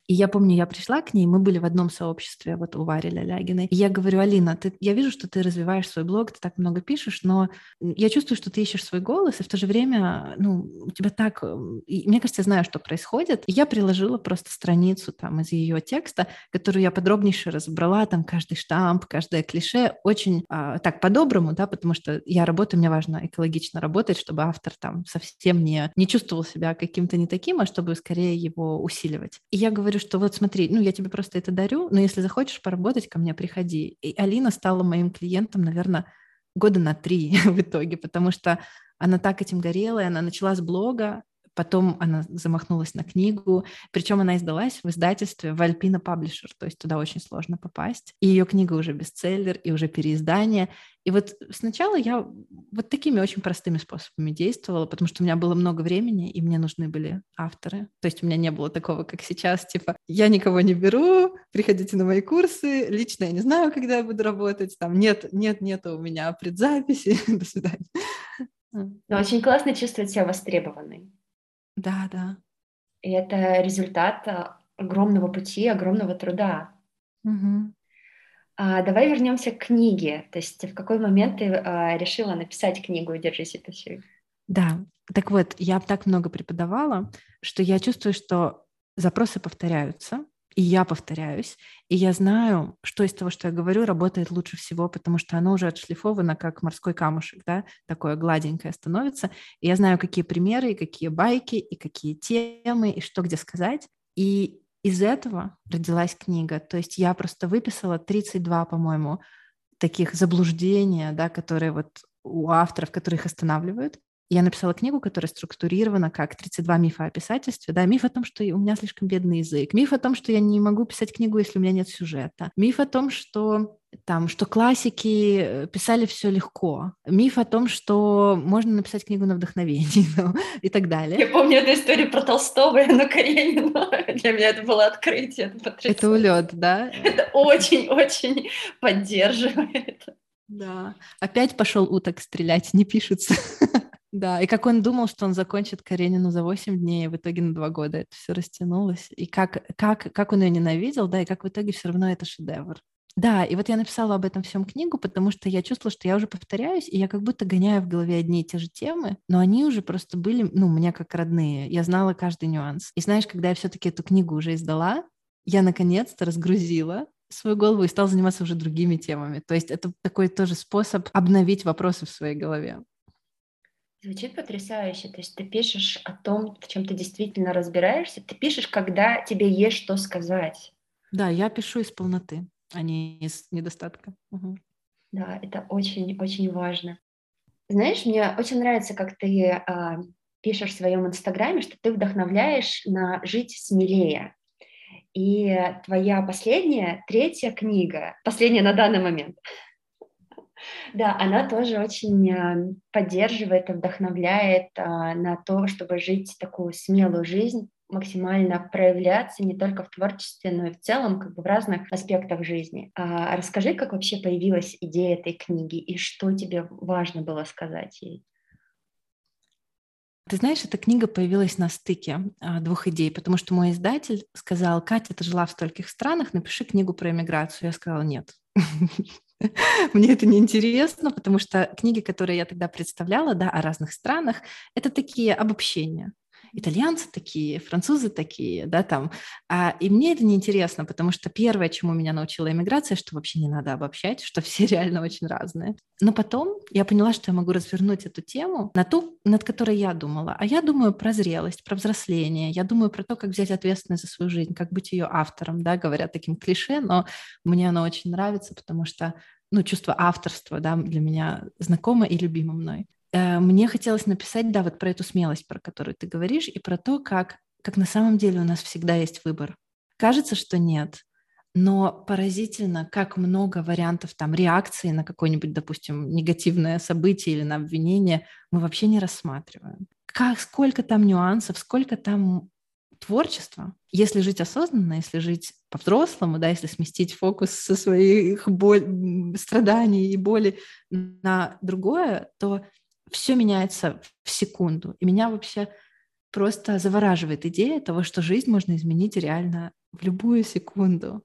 И я помню, я пришла к ней, мы были в одном сообществе, вот у Вари Лялягиной. И я говорю: Алина, ты, я вижу, что ты развиваешь свой блог, ты так много пишешь, но я чувствую, что ты ищешь свой голос, и в то же время, ну, у тебя так... И мне кажется, я знаю, что происходит. И я приложила просто страницу там из ее текста, которую я подробнейше разобрала, там каждый штамп, каждое клише, очень а, так по-доброму, да, потому что я работаю, мне важно экологично работать, чтобы автор там совсем не, не чувствовал себя каким-то не таким, а чтобы скорее его усиливать. И я говорю, что вот смотри, ну я тебе просто это дарю, но если захочешь поработать, ко мне приходи. И Алина стала моим клиентом, наверное, года на три в итоге, потому что она так этим горела, и она начала с блога, потом она замахнулась на книгу, причем она издалась в издательстве в Alpina Publisher, то есть туда очень сложно попасть. И ее книга уже бестселлер, и уже переиздание. И вот сначала я вот такими очень простыми способами действовала, потому что у меня было много времени, и мне нужны были авторы. То есть у меня не было такого, как сейчас, типа, я никого не беру, приходите на мои курсы, лично я не знаю, когда я буду работать, там нет, нет, нет у меня предзаписи, до свидания. Но очень классно чувствовать себя востребованной. Да, да. И это результат огромного пути, огромного труда. Угу. А, давай вернемся к книге. То есть в какой момент ты а, решила написать книгу «Держись и тусуй»? Да, так вот, я так много преподавала, что я чувствую, что запросы повторяются, и я повторяюсь, и я знаю, что из того, что я говорю, работает лучше всего, потому что оно уже отшлифовано, как морской камушек, да, такое гладенькое становится. И я знаю, какие примеры, и какие байки, и какие темы, и что где сказать. И из этого родилась книга. То есть я просто выписала тридцать два, по-моему, таких заблуждения, да, которые вот у авторов, которые их останавливают. Я написала книгу, которая структурирована как тридцать два мифа о писательстве. Да? Миф о том, что у меня слишком бедный язык. Миф о том, что я не могу писать книгу, если у меня нет сюжета. Миф о том, что, там, что классики писали все легко. Миф о том, что можно написать книгу на вдохновении, ну, и так далее. Я помню эту историю про Толстого и Анну Каренину. Для меня это было открытие. Это потрясающе. Это улет, да? Это очень-очень поддерживает. Да. Опять пошел уток стрелять, не пишется. Да, и как он думал, что он закончит Каренину за восемь дней, и в итоге на два года это все растянулось. И как, как, как он ее ненавидел, да, и как в итоге все равно это шедевр. Да, и вот я написала об этом всем книгу, потому что я чувствовала, что я уже повторяюсь, и я как будто гоняю в голове одни и те же темы, но они уже просто были, ну, мне как родные. Я знала каждый нюанс. И знаешь, когда я все-таки эту книгу уже издала, я наконец-то разгрузила свою голову и стала заниматься уже другими темами. То есть это такой тоже способ обновить вопросы в своей голове. Звучит потрясающе. То есть ты пишешь о том, в чем ты действительно разбираешься. Ты пишешь, когда тебе есть что сказать. Да, я пишу из полноты, а не из недостатка. Угу. Да, это очень-очень важно. Знаешь, мне очень нравится, как ты э, пишешь в своем инстаграме, что ты вдохновляешь на жить смелее. И твоя последняя, третья книга, последняя на данный момент, да, она тоже очень поддерживает и вдохновляет на то, чтобы жить такую смелую жизнь, максимально проявляться не только в творчестве, но и в целом как бы в разных аспектах жизни. А расскажи, как вообще появилась идея этой книги и что тебе важно было сказать ей? Ты знаешь, эта книга появилась на стыке а, двух идей, потому что мой издатель сказал: Катя, ты жила в стольких странах, напиши книгу про эмиграцию. Я сказала: нет. Мне это не интересно, потому что книги, которые я тогда представляла, да, о разных странах, это такие обобщения. Итальянцы такие, французы такие, да, там. А, и мне это неинтересно, потому что первое, чему меня научила эмиграция, что вообще не надо обобщать, что все реально очень разные. Но потом я поняла, что я могу развернуть эту тему на ту, над которой я думала. А я думаю про зрелость, про взросление, я думаю про то, как взять ответственность за свою жизнь, как быть ее автором, да, говорят таким клише, но мне оно очень нравится, потому что, ну, чувство авторства, да, для меня знакомо и любимо мной. Мне хотелось написать, да, вот про эту смелость, про которую ты говоришь, и про то, как, как на самом деле у нас всегда есть выбор. Кажется, что нет, но поразительно, как много вариантов там реакции на какое-нибудь, допустим, негативное событие или на обвинение мы вообще не рассматриваем. Как, сколько там нюансов, сколько там творчества. Если жить осознанно, если жить по-взрослому, да, если сместить фокус со своих боль, страданий и боли на другое, то все меняется в секунду. И меня вообще просто завораживает идея того, что жизнь можно изменить реально в любую секунду.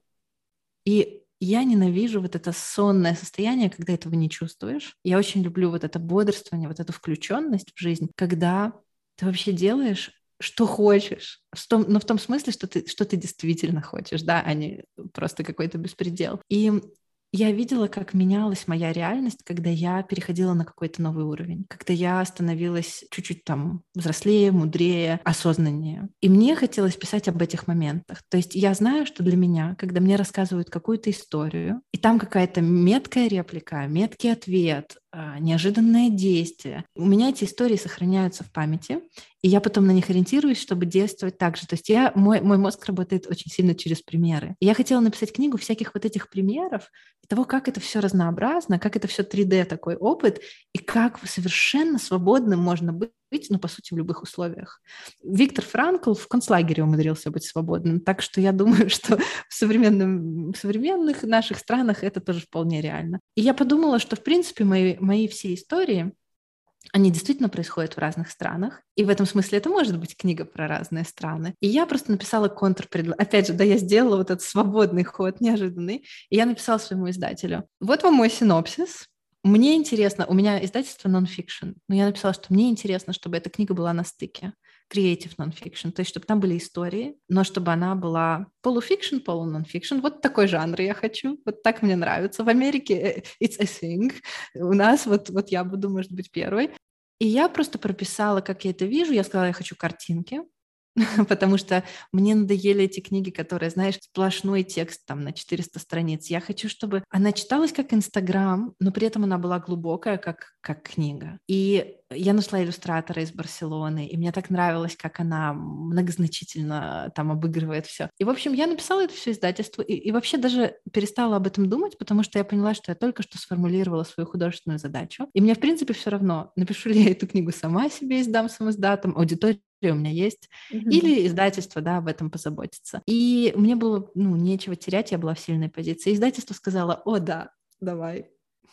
И я ненавижу вот это сонное состояние, когда этого не чувствуешь. Я очень люблю вот это бодрствование, вот эту включенность в жизнь, когда ты вообще делаешь, что хочешь, что, но в том смысле, что ты, что ты действительно хочешь, да, а не просто какой-то беспредел. И я видела, как менялась моя реальность, когда я переходила на какой-то новый уровень, когда я становилась чуть-чуть там взрослее, мудрее, осознаннее. И мне хотелось писать об этих моментах. То есть я знаю, что для меня, когда мне рассказывают какую-то историю, и там какая-то меткая реплика, меткий ответ, неожиданное действие, у меня эти истории сохраняются в памяти, и я потом на них ориентируюсь, чтобы действовать так же. То есть я, мой, мой мозг работает очень сильно через примеры. И я хотела написать книгу всяких вот этих примеров, и того, как это все разнообразно, как это все три дэ такой опыт, и как совершенно свободным можно быть, ну, по сути, в любых условиях. Виктор Франкл в концлагере умудрился быть свободным, так что я думаю, что в, современном, в современных наших странах это тоже вполне реально. И я подумала, что, в принципе, мои, мои все истории, они действительно происходят в разных странах, и в этом смысле это может быть книга про разные страны. И я просто написала контрпредложение. Опять же, да, я сделала вот этот свободный ход, неожиданный, и я написала своему издателю: вот вам мой синопсис. Мне интересно, у меня издательство non-fiction, но я написала, что мне интересно, чтобы эта книга была на стыке. Creative non-fiction, то есть чтобы там были истории, но чтобы она была полуфикшн, полу-non-fiction. Вот такой жанр я хочу, вот так мне нравится. В Америке it's a thing, у нас вот, вот я буду, может быть, первой. И я просто прописала, как я это вижу, я сказала, я хочу картинки, потому что мне надоели эти книги, которые, знаешь, сплошной текст там на четыреста страниц. Я хочу, чтобы она читалась как Инстаграм, но при этом она была глубокая, как, как книга. И я нашла иллюстратора из Барселоны, и мне так нравилось, как она многозначительно там обыгрывает все. И, в общем, я написала это все издательству, и, и вообще даже перестала об этом думать, потому что я поняла, что я только что сформулировала свою художественную задачу. И мне, в принципе, все равно, напишу ли я эту книгу сама себе, издам самоиздатом, аудитория у меня есть, mm-hmm. или издательство, да, об этом позаботится. И мне было, ну, нечего терять, я была в сильной позиции. Издательство сказала: о, да, давай.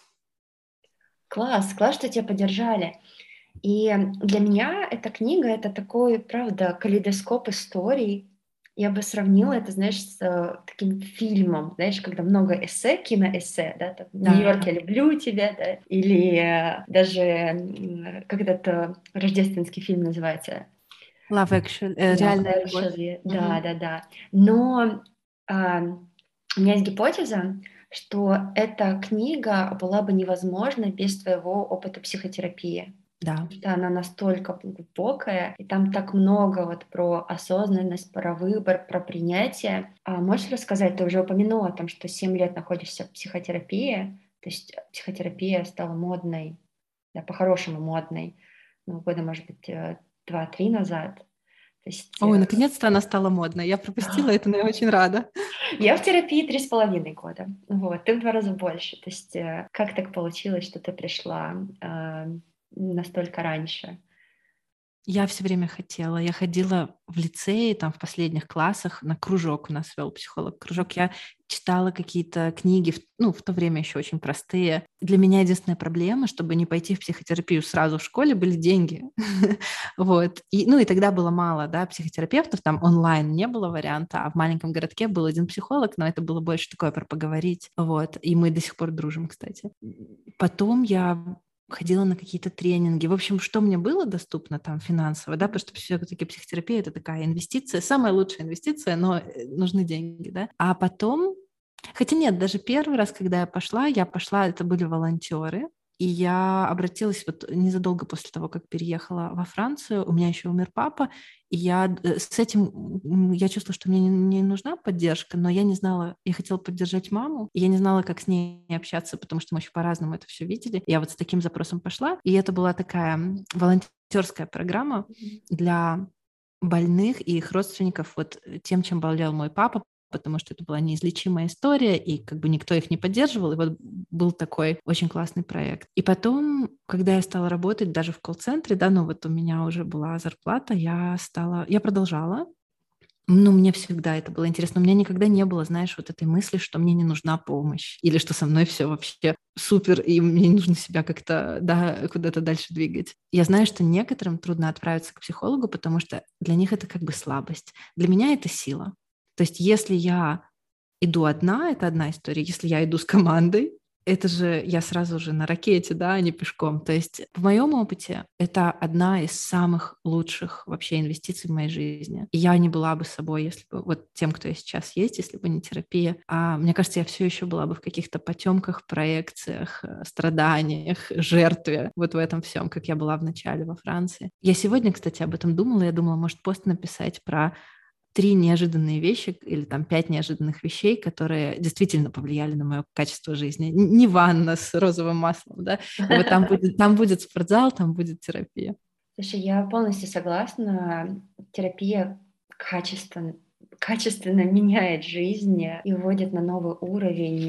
Класс, класс, что тебя поддержали. И для меня эта книга — это такой, правда, калейдоскоп историй. Я бы сравнила это, знаешь, с э, таким фильмом, знаешь, когда много эссе, киноэссе, да, там, Да. «Нью-Йорк, я люблю тебя», да, или э, даже э, когда-то рождественский фильм называется Love Actually, э, Love реальная Actually, любовь. да, Угу. да, да. Но а, у меня есть гипотеза, что эта книга была бы невозможна без твоего опыта психотерапии. Да. Потому что она настолько глубокая, и там так много вот про осознанность, про выбор, про принятие. А можешь рассказать, ты уже упомянула о том, что семь лет находишься в психотерапии, то есть психотерапия стала модной, да, по-хорошему модной, ну, года, может быть, два-три назад. То есть, Ой, наконец-то она стала модной. Я пропустила это, но я очень рада. Я в терапии три с половиной года. Вот, ты в два раза больше. То есть как так получилось, что ты пришла э, настолько раньше? Я все время хотела. Я ходила в лицее, там в последних классах, на кружок у нас вел психолог. Кружок. Я читала какие-то книги, ну, в то время еще очень простые. Для меня единственная проблема, чтобы не пойти в психотерапию сразу в школе, были деньги. Вот. И, ну, и тогда было мало, да, психотерапевтов, там онлайн не было варианта, а в маленьком городке был один психолог, но это было больше такое про поговорить. Вот. И мы до сих пор дружим, кстати. Потом я ходила на какие-то тренинги. В общем, что мне было доступно там финансово, да, потому что все-таки психотерапия — это такая инвестиция, самая лучшая инвестиция, но нужны деньги, да. А потом, хотя нет, даже первый раз, когда я пошла, я пошла, это были волонтеры, и я обратилась вот незадолго после того, как переехала во Францию, у меня еще умер папа, и я с этим, я чувствовала, что мне не, не нужна поддержка, но я не знала, я хотела поддержать маму, и я не знала, как с ней общаться, потому что мы очень по-разному это все видели. Я вот с таким запросом пошла, и это была такая волонтерская программа для больных и их родственников вот тем, чем болел мой папа, потому что это была неизлечимая история, и как бы никто их не поддерживал, и вот был такой очень классный проект. И потом, когда я стала работать даже в колл-центре, да, ну вот у меня уже была зарплата, я стала, я продолжала, ну, мне всегда это было интересно. У меня никогда не было, знаешь, вот этой мысли, что мне не нужна помощь, или что со мной все вообще супер, и мне не нужно себя как-то, да, куда-то дальше двигать. Я знаю, что некоторым трудно отправиться к психологу, потому что для них это как бы слабость. Для меня это сила. То есть если я иду одна, это одна история. Если я иду с командой, это же я сразу же на ракете, да, а не пешком. То есть в моем опыте это одна из самых лучших вообще инвестиций в моей жизни. И я не была бы собой, если бы вот тем, кто я сейчас есть, если бы не терапия. А мне кажется, я все еще была бы в каких-то потемках, проекциях, страданиях, жертве, вот в этом всем, как я была в начале во Франции. Я сегодня, кстати, об этом думала. Я думала, может, пост написать про три неожиданные вещи или там пять неожиданных вещей, которые действительно повлияли на мое качество жизни. Не ванна с розовым маслом, да? И вот там будет, там будет спортзал, там будет терапия. Слушай, я полностью согласна. Терапия качественно, качественно меняет жизнь и вводит на новый уровень.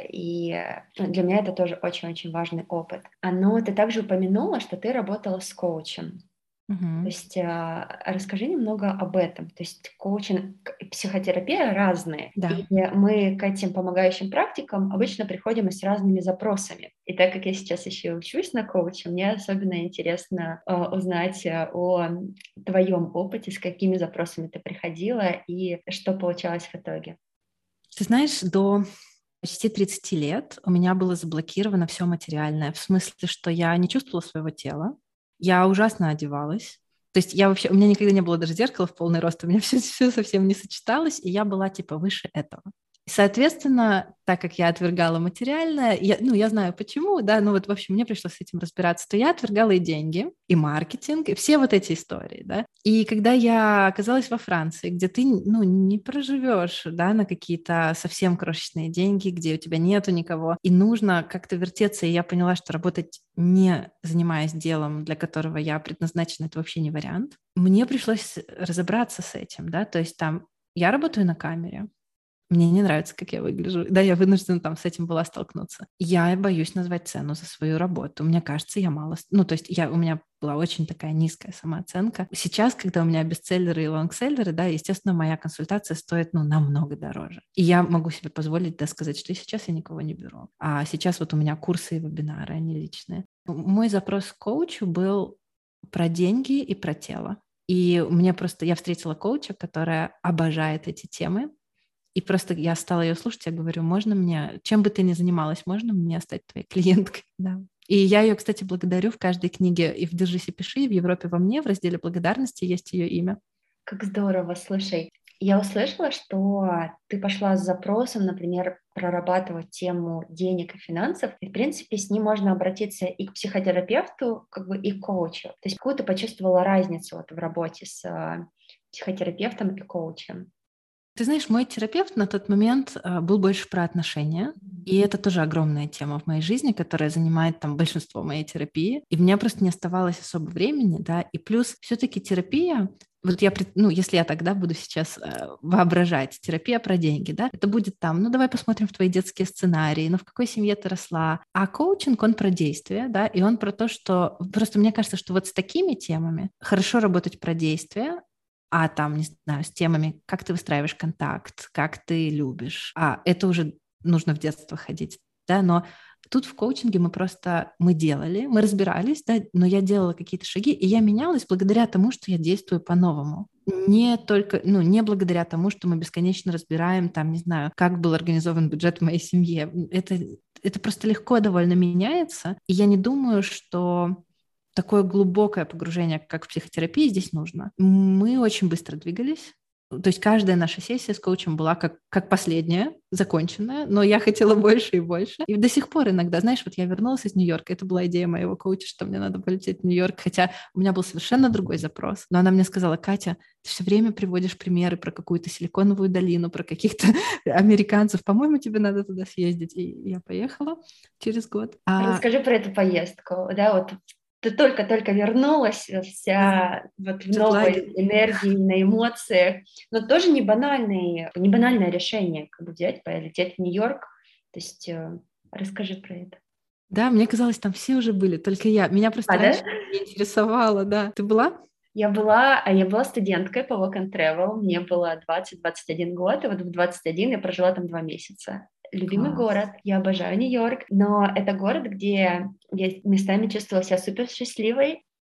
И для меня это тоже очень-очень важный опыт. Но ты также упомянула, что ты работала с коучем. Угу. То есть а, расскажи немного об этом. То есть коучинг и психотерапия разные. Да. И мы к этим помогающим практикам обычно приходим с разными запросами. И так как я сейчас еще учусь на коуче, мне особенно интересно а, узнать о твоем опыте, с какими запросами ты приходила и что получалось в итоге. Ты знаешь, до почти тридцати лет у меня было заблокировано все материальное. В смысле, что я не чувствовала своего тела. Я ужасно одевалась. То есть я вообще... У меня никогда не было даже зеркала в полный рост. У меня все, все совсем не сочеталось, и я была типа выше этого. И, соответственно, так как я отвергала материальное, я, ну, я знаю почему, да, ну вот, в общем, мне пришлось с этим разбираться, то я отвергала и деньги, и маркетинг, и все вот эти истории, да. И когда я оказалась во Франции, где ты, ну, не проживешь, да, на какие-то совсем крошечные деньги, где у тебя нету никого, и нужно как-то вертеться, и я поняла, что работать не занимаясь делом, для которого я предназначена, это вообще не вариант. Мне пришлось разобраться с этим, да, то есть там я работаю на камере, мне не нравится, как я выгляжу. Да, я вынуждена там с этим была столкнуться. Я боюсь назвать цену за свою работу. Мне кажется, я мало... Ну, то есть я, у меня была очень такая низкая самооценка. Сейчас, когда у меня бестселлеры и лонгселлеры, да, естественно, моя консультация стоит, ну, намного дороже. И я могу себе позволить, да, сказать, что сейчас я никого не беру. А сейчас вот у меня курсы и вебинары, они личные. Мой запрос к коучу был про деньги и про тело. И мне просто... Я встретила коуча, которая обожает эти темы. И просто я стала ее слушать, я говорю, можно мне, чем бы ты ни занималась, можно мне стать твоей клиенткой? Да. И я ее, кстати, благодарю в каждой книге и в «Держись и пиши», и в «Европе во мне» в разделе благодарности есть ее имя. Как здорово, слушай. Я услышала, что ты пошла с запросом, например, прорабатывать тему денег и финансов, и, в принципе, с ним можно обратиться и к психотерапевту, как бы и к коучу. То есть какую ты почувствовала разницу вот в работе с психотерапевтом и коучем? Ты знаешь, мой терапевт на тот момент э, был больше про отношения, и это тоже огромная тема в моей жизни, которая занимает там большинство моей терапии, и у меня просто не оставалось особо времени, да, и плюс все-таки терапия, вот я, ну, если я тогда буду сейчас э, воображать, терапия про деньги, да, это будет там, ну, давай посмотрим в твои детские сценарии, ну, в какой семье ты росла, а коучинг, он про действия, да, и он про то, что, просто мне кажется, что вот с такими темами хорошо работать про действия, а там, не знаю, с темами, как ты выстраиваешь контакт, как ты любишь. А это уже нужно в детство ходить, да, но тут в коучинге мы просто, мы делали, мы разбирались, да, но я делала какие-то шаги, и я менялась благодаря тому, что я действую по-новому. Не только, ну, не благодаря тому, что мы бесконечно разбираем, там, не знаю, как был организован бюджет в моей семье. Это, это просто легко довольно меняется, и я не думаю, что... такое глубокое погружение, как в психотерапии, здесь нужно. Мы очень быстро двигались. То есть каждая наша сессия с коучем была как, как последняя, законченная, но я хотела больше и больше. И до сих пор иногда, знаешь, вот я вернулась из Нью-Йорка, это была идея моего коуча, что мне надо полететь в Нью-Йорк, хотя у меня был совершенно другой запрос. Но она мне сказала: Катя, ты все время приводишь примеры про какую-то силиконовую долину, про каких-то американцев. По-моему, тебе надо туда съездить. И я поехала через год. А... Расскажи про эту поездку, да, вот ты только-только вернулась, вся вот в новой энергии, на эмоциях, но тоже не банальное, не банальное решение, как бы взять, полететь в Нью-Йорк. То есть э, расскажи про это. Да, мне казалось, там все уже были, только я. Меня просто а, раньше да? не интересовало, да. Ты была? Я была, я была студенткой по Work and Travel, мне было двадцать-двадцать один год, и вот в двадцать один я прожила там два месяца. Любимый Класс. Город, я обожаю Нью-Йорк, но это город, где я местами чувствовала себя супер счастливой,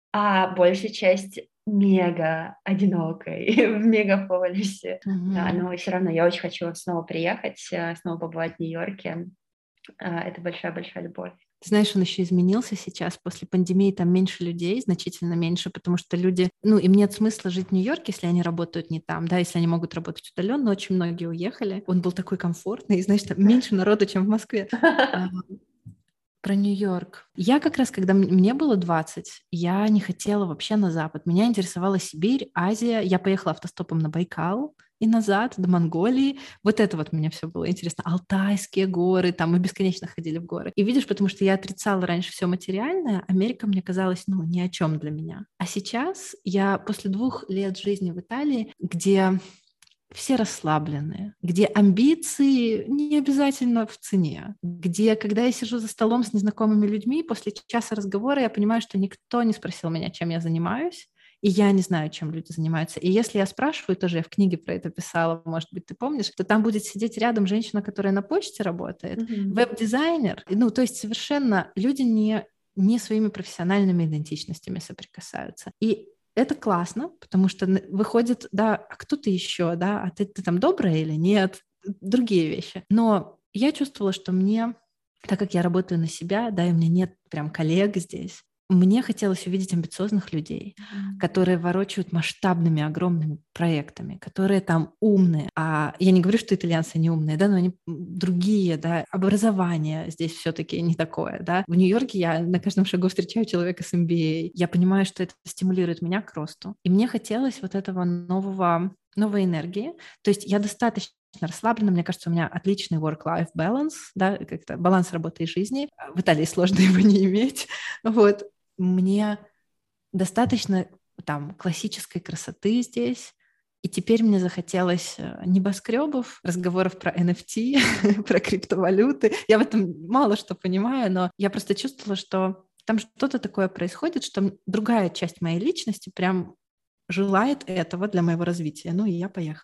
а большая часть мега одинокой в мегаполисе. Мгм. Да, но все равно я очень хочу снова приехать, э, снова побывать в Нью-Йорке. А, Это большая-большая любовь. Ты знаешь, он еще изменился сейчас. После пандемии там меньше людей, значительно меньше, потому что люди... Ну, им нет смысла жить в Нью-Йорке, если они работают не там, да, если они могут работать удаленно. Очень многие уехали. Он был такой комфортный, и, знаешь, там меньше народу, чем в Москве. А, Про Нью-Йорк. Я как раз, когда м- мне было двадцать, я не хотела вообще на Запад. Меня интересовала Сибирь, Азия. Я поехала автостопом на Байкал и назад, до Монголии. Вот это вот мне все было интересно. Алтайские горы, там мы бесконечно ходили в горы. И видишь, потому что я отрицала раньше все материальное, Америка мне казалась, ну, ни о чем для меня. А сейчас я после двух лет жизни в Италии, где все расслабленные, где амбиции не обязательно в цене, где, когда я сижу за столом с незнакомыми людьми, после часа разговора я понимаю, что никто не спросил меня, чем я занимаюсь, и я не знаю, чем люди занимаются. И если я спрашиваю, тоже я в книге про это писала, может быть, ты помнишь, то там будет сидеть рядом женщина, которая на почте работает, Мгм. веб-дизайнер. Ну, то есть совершенно люди не, не своими профессиональными идентичностями соприкасаются. И это классно, потому что н- выходит, да, а кто ты еще, да, а ты, ты там добрая или нет, другие вещи. Но я чувствовала, что мне, так как я работаю на себя, да, и у меня нет прям коллег здесь, мне хотелось увидеть амбициозных людей, Мгм. которые ворочают масштабными, огромными проектами, которые там умные. А я не говорю, что итальянцы не умные, да, но они другие, да. Образование здесь все-таки не такое, да. В Нью-Йорке я на каждом шагу встречаю человека с эм би эй. Я понимаю, что это стимулирует меня к росту. И мне хотелось вот этого нового, новой энергии. То есть я достаточно расслаблена, мне кажется, у меня отличный work-life balance, да, как-то баланс работы и жизни. В Италии сложно его не иметь, вот. Мне достаточно там классической красоты здесь, и теперь мне захотелось э, небоскребов, разговоров про эн эф ти, про криптовалюты. Я в этом мало что понимаю, но я просто чувствовала, что там что-то такое происходит, что м- другая часть моей личности прям желает этого для моего развития. Ну и я поехала.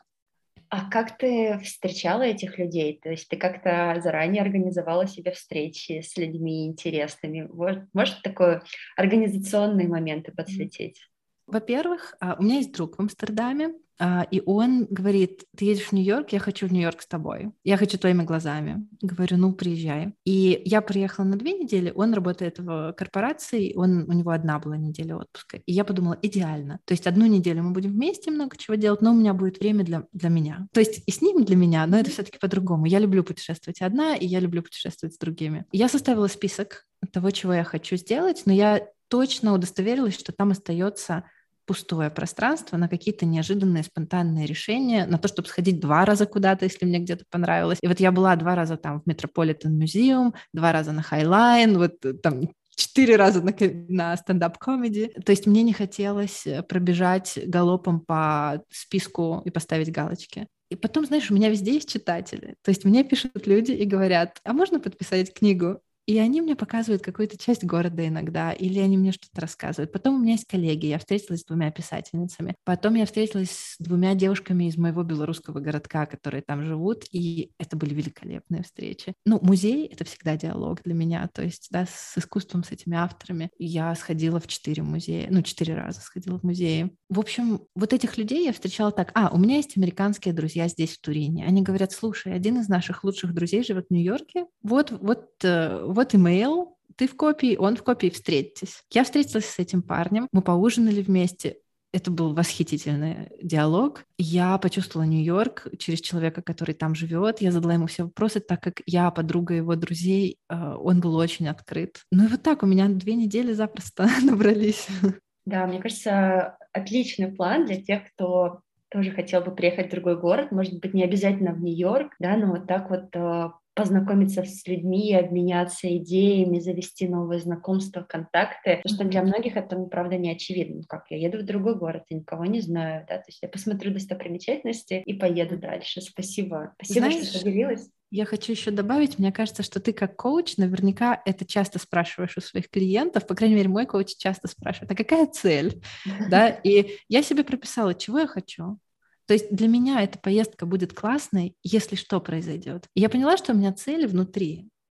А как ты встречала этих людей? То есть ты как-то заранее организовала себе встречи с людьми интересными? Может, может такой организационные моменты подсветить? Во-первых, а, у меня есть друг в Амстердаме, а, и он говорит: ты едешь в Нью-Йорк, я хочу в Нью-Йорк с тобой. Я хочу твоими глазами. Говорю: ну, приезжай. И я приехала на две недели, он работает в корпорации, он, у него одна была неделя отпуска. И я подумала: идеально. То есть одну неделю мы будем вместе много чего делать, но у меня будет время для, для меня. То есть и с ним для меня, но это все-таки по-другому. Я люблю путешествовать одна, и я люблю путешествовать с другими. Я составила список того, чего я хочу сделать, но я точно удостоверилась, что там остается пустое пространство на какие-то неожиданные спонтанные решения, на то, чтобы сходить два раза куда-то, если мне где-то понравилось. И вот я была два раза там в Metropolitan Museum, два раза на Highline, вот там четыре раза на, на стендап-комеди. То есть мне не хотелось пробежать галопом по списку и поставить галочки. И потом, знаешь, у меня везде есть читатели. То есть мне пишут люди и говорят: а можно подписать книгу? И они мне показывают какую-то часть города иногда, или они мне что-то рассказывают. Потом у меня есть коллеги, я встретилась с двумя писательницами. Потом я встретилась с двумя девушками из моего белорусского городка, которые там живут, и это были великолепные встречи. Ну, музей — это всегда диалог для меня, то есть, да, с искусством, с этими авторами. Я сходила в четыре музея, ну, четыре раза сходила в музеи. В общем, вот этих людей я встречала так. А, у меня есть американские друзья здесь, в Турине. Они говорят: слушай, один из наших лучших друзей живет в Нью-Йорке. Вот, вот, э, вот имейл, ты в копии, он в копии, встретитесь. Я встретилась с этим парнем, мы поужинали вместе. Это был восхитительный диалог. Я почувствовала Нью-Йорк через человека, который там живет. Я задала ему все вопросы, так как я подруга его друзей, э, он был очень открыт. Ну и вот так у меня две недели запросто набрались. Да, мне кажется, отличный план для тех, кто тоже хотел бы приехать в другой город, может быть, не обязательно в Нью-Йорк, да, но вот так вот э, познакомиться с людьми, обменяться идеями, завести новые знакомства, контакты, потому что для многих это, ну, правда, не очевидно. Ну, как, я еду в другой город, я никого не знаю, да, то есть я посмотрю достопримечательности и поеду дальше. Спасибо. Спасибо, Знаешь, что поделилась. я хочу еще добавить, мне кажется, что ты как коуч наверняка это часто спрашиваешь у своих клиентов, по крайней мере, мой коуч часто спрашивает: а какая цель? Да? И я себе прописала, чего я хочу. То есть для меня эта поездка будет классной, если что произойдет. И я поняла, что у меня цели внутри.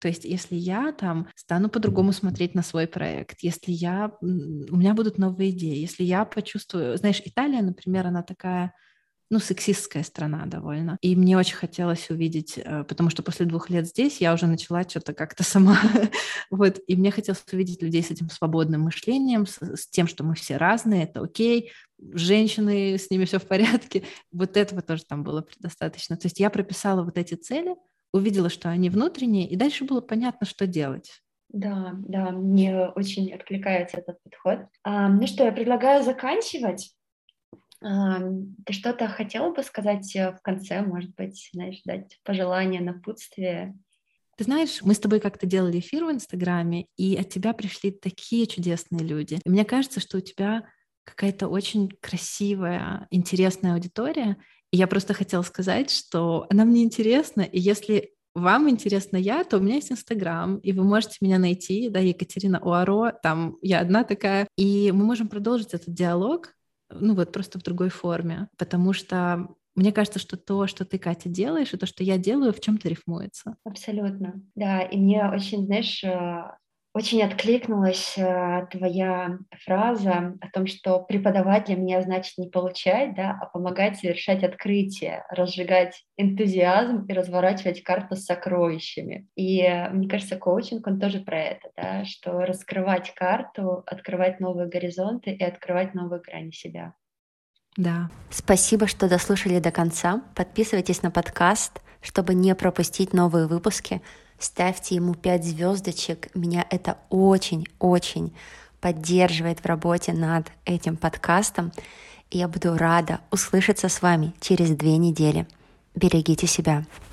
То есть если я там стану по-другому смотреть на свой проект, если я, у меня будут новые идеи, если я почувствую... Знаешь, Италия, например, она такая... ну, сексистская страна довольно. И мне очень хотелось увидеть, потому что после двух лет здесь я уже начала что-то как-то сама. Вот. И мне хотелось увидеть людей с этим свободным мышлением, с, с тем, что мы все разные, это окей, женщины, с ними все в порядке. Вот этого тоже там было предостаточно. То есть я прописала вот эти цели, увидела, что они внутренние, и дальше было понятно, что делать. Да, да, мне очень откликается этот подход. А, ну что, я предлагаю заканчивать. Ты что-то хотела бы сказать в конце, может быть, знаешь, дать пожелания, напутствие? Ты знаешь, мы с тобой как-то делали эфир в Инстаграме, и от тебя пришли такие чудесные люди. И мне кажется, что у тебя какая-то очень красивая, интересная аудитория. И я просто хотела сказать, что она мне интересна, и если вам интересна я, то у меня есть Инстаграм, и вы можете меня найти, да, Екатерина Уаро, там я одна такая, и мы можем продолжить этот диалог, ну вот просто в другой форме, потому что мне кажется, что то, что ты, Катя, делаешь, и то, что я делаю, в чем-то рифмуется. Абсолютно, да, и мне очень, знаешь, очень откликнулась твоя фраза о том, что преподавать для меня значит не получать, да, а помогать совершать открытия, разжигать энтузиазм и разворачивать карту с сокровищами. И мне кажется, коучинг, он тоже про это, да, что раскрывать карту, открывать новые горизонты и открывать новые грани себя. Да. Спасибо, что дослушали до конца. Подписывайтесь на подкаст, чтобы не пропустить новые выпуски. Ставьте ему пять звездочек. Меня это очень-очень поддерживает в работе над этим подкастом. И я буду рада услышаться с вами через две недели. Берегите себя.